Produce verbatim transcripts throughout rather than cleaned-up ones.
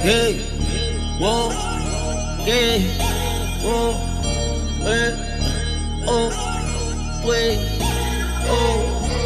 Hey, whoa, yeah, whoa, hey, oh, wait, oh.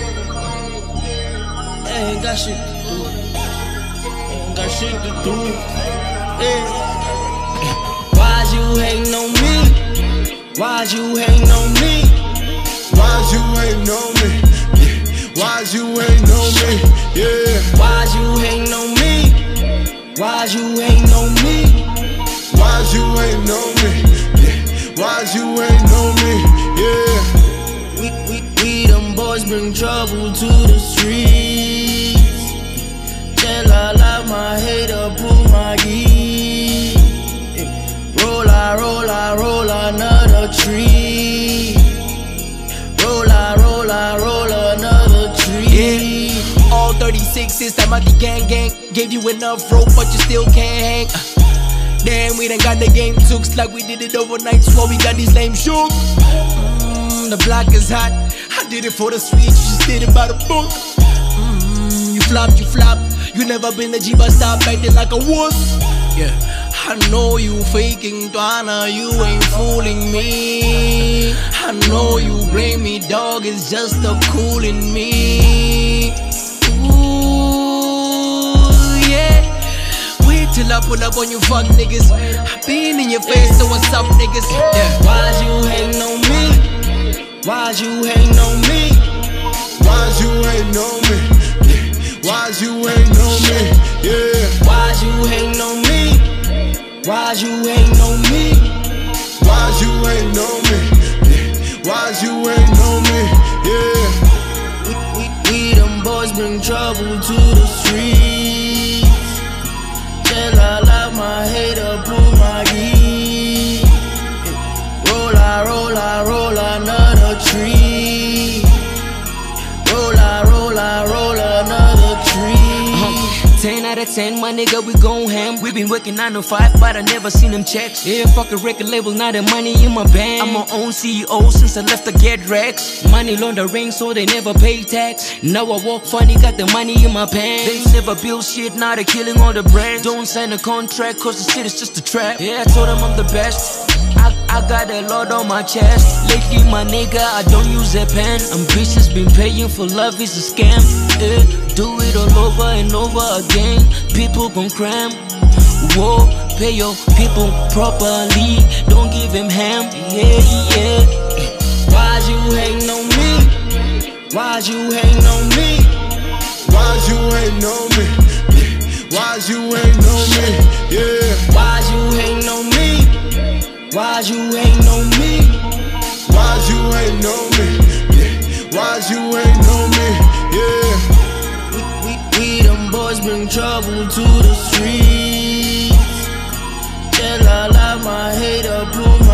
Ain't got shit to do. Ain't got shit to do. Hey. Why'd you hating on me? Why'd you hating on me? Why'd you hating on me? Yeah. Why'd you hating on me? Yeah. Why'd you hating on me? Why'd you hating on me? Why'd you hating on me? Yeah. Why'd you hating on me? Yeah. We, we, we them boys bring trouble to the streets. Tell I love my hater, pull my geek. Roll I, roll I, roll another tree. Roll I, roll I, roll another tree. Yeah. All thirty-sixes, that mighty gang gang. Gave you enough rope, but you still can't hang. Uh, damn, we done got the game took like we did it overnight. So we got these lame shook. Mm, the block is hot. I did it for the sweet, you just did it by the book. Mm, you flop, you flop. You never been a G, but stop acting like a wuss. Yeah, I know you faking, Dwana, you ain't fooling me. I know you blame me, dog, it's just the cool in me. Ooh, yeah. Wait till I pull up on you fuck niggas. I been in your face, so what's up niggas? Yeah. Why'd you hating on me? Why'd you hating on me? Why'd you hating on me? Yeah. Why'd you hating on me? Yeah. Why'd you hating on me? Why'd you hating on me? Why'd you hating on me? Yeah. Why'd you hating on me? Yeah. We, we, we them boys bring trouble to the streets. Tell I love my hater, pull my geek. Roll I, roll I, roll another tree. Roll I, roll I, roll another tree. Uh-huh. ten out of ten, my nigga, we gon' ham. We been working nine to five, but I never seen them checks. Yeah, fuck a record label, now the money in my bank. I'm my own C E O since I left to get racks. Money laundering, so they never pay tax. Now I walk funny, got the money in my pants. They never build shit, now they killing all the brands. Don't sign a contract, cause the shit is just a trap. Yeah, I told them I'm the best. I, I got a lot on my chest. Lately, my nigga, I don't use a pen. Ambitious been paying for love is a scam. Yeah, do it all over and over again. People gon' cram. Whoa, pay your people properly. Don't give him ham. Yeah, yeah. Why'd you hating on me? Why'd you hating on me? Why'd you hating on me? Yeah. Why'd you hating on me? Yeah. Why'd you hating on me? Why'd you hating on me? Why'd you hating on me? Yeah. Why'd you hating on me? Yeah. We, we, we them boys bring trouble to the streets. Tell I love my hater, pull my